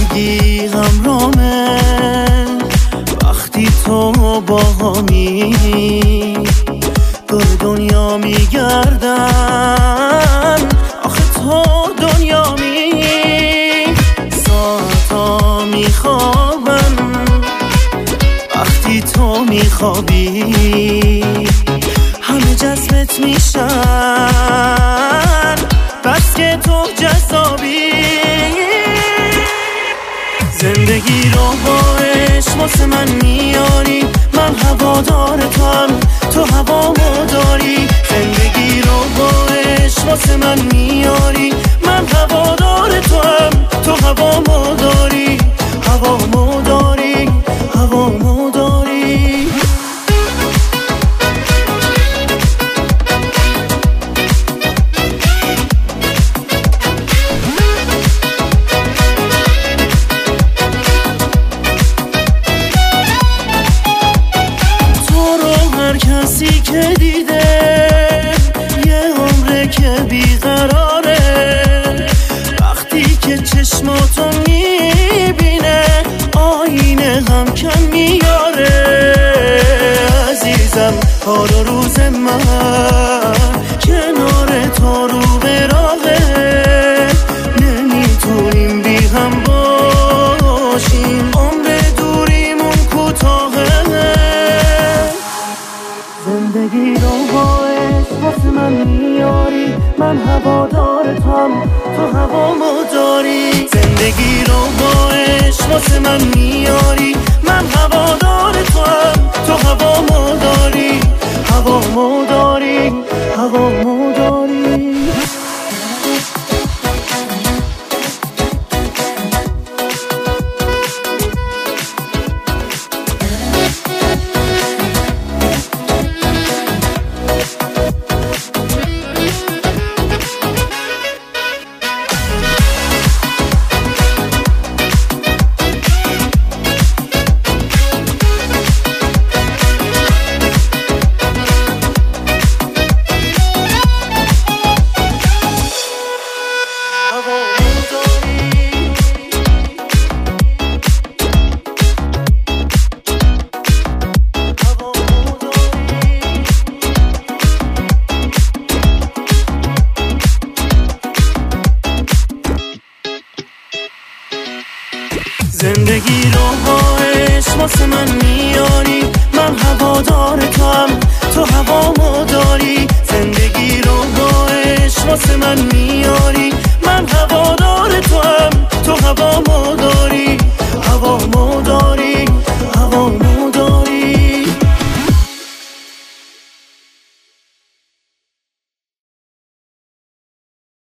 زندگی همرامه وقتی تو باهامی، دور دنیا میگردم آخه تو دنیامی. ساعتا میخوابم وقتی تو میخوابی، همه جذبت میشن بس که تو جذابی. زندگی رو با عشق واسه من میاری، من هوادار توام، تو هوامو داری. زندگی رو با عشق واسه من میاری، من هوادار توام، تو هوامو داری، هوامو داری، هوامو داری. کسی که دیده یه عمره که بیقراره، وقتی که چشماتو میبینه آینه هم کم میاره. عزیزم حال و روز من کنار تو رو به راهه، نمیتونیم بی هم باشیم، عمر دوریمون کوتاهه. زندگی رو با عشق واسه من میاری، من هوادار توام، تو هوامو داری. زندگی رو با عشق واسه من میاری، من هوادار توام، تو هوامو داری، هوامو داری، هوامو داری. زندگی رو با عشق واسه من میاری، من هوادار توام، تو هوامو داری. زندگی رو با عشق واسه من میاری،